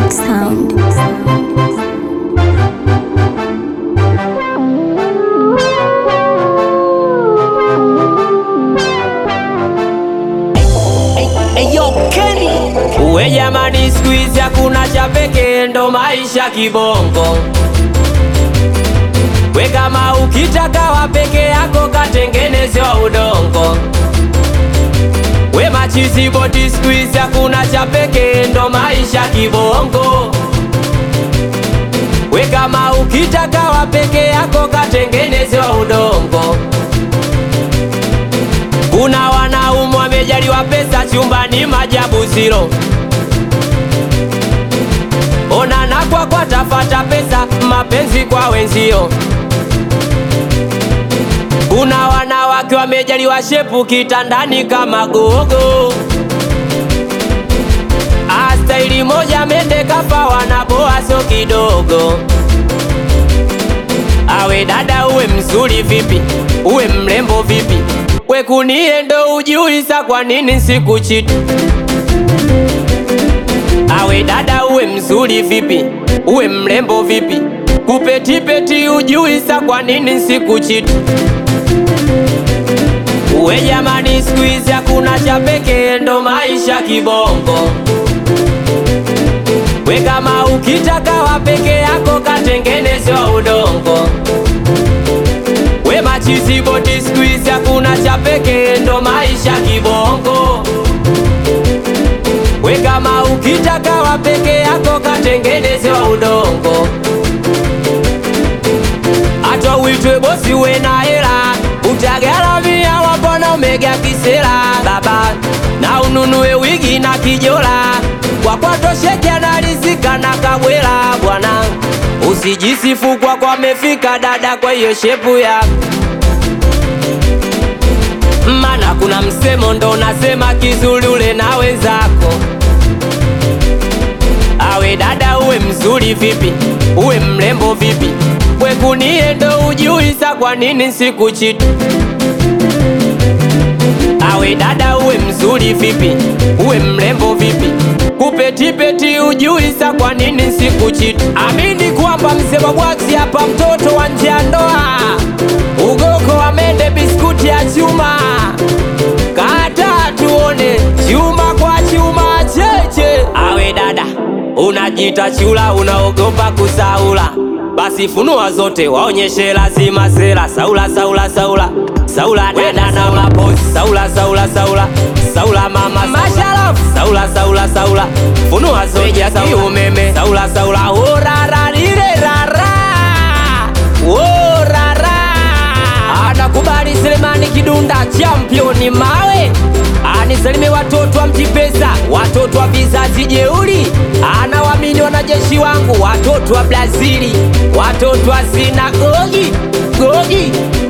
Sound. Uwe jamani, siku hizi hakuna cha pekee, ndo maisha kibongo. We kama ukitaka wa peke yako katengeneze wa udongo. We machizi boti, siku hizi hakuna cha pekee, ndo maisha kibongo. We kama ukitaka wa peke yako katengeneze wa udongo. Kuna wanaume wamejaliwa pesa chumbani majabu zero. Onana kwa tafata pesa, mapenzi kwa wenzio. Kuna wanawake wamejaliwa shepu kitandani kama gogo. Staili moja mende kafa wanaboa so kidogo. Awe dada uwe mzuri vipi, uwe mrembo vipi, we kuniendo ujiuliza kwa nini sikuchiti. Awe dada uwe mzuri vipi, uwe mrembo vipi, kupetipeti ujiuliza kwa nini sikuchiti. Uwe jamani, siku hizi hakuna cha pekee, ndo maisha kibongo. We kama ukitaka wa peke yako katengeneze wa udongo. We machizi boti, siku hizi hakuna cha pekee, ndo maisha kibongo. We kama ukitaka wa peke yako katengeneze wa udongo. Ato uitwe bosi we na hela, utagaramia wapona umega kisera. Baba na ununue wigi na kijola, kwa tosheke analizika na kabwela. Bwana usijisifu kwa mefika dada kwa hiyo shepu ya. Mana kuna msemo ndo nasema kizuri ule na wenzako. Awe dada uwe mzuri vipi, uwe mrembo vipi, we kuniendo ujiuliza kwa nini sikuchiti. Awe dada uwe mzuri vipi, uwe mrembo vipi, kupetipeti ujiuliza kwa nini sikuchiti. Amini kwamba msema bwaksi hapa mtoto wa nje ya ndoa. Ugoko wa mende biskuti ya chuma, kata tuone chuma kwa chuma cheche. Awe dada unajita chula, unaogopa kusaula, basi funua zote waonyeshe lazima sera. Saula saula saula saula dada na mapozi. Saula saula saula saula mama masharaf. Saula saula saula funua zote za umeme. Saula saula orara lile rara orara. Anakubali Selemani Kidunda championi mawe. Anisalime watoto wa Mtipesa, watoto wa vizazi jeuri. Anawamini wanajeshi wangu, watoto wa Brazili, watoto wa sinagogi gogi.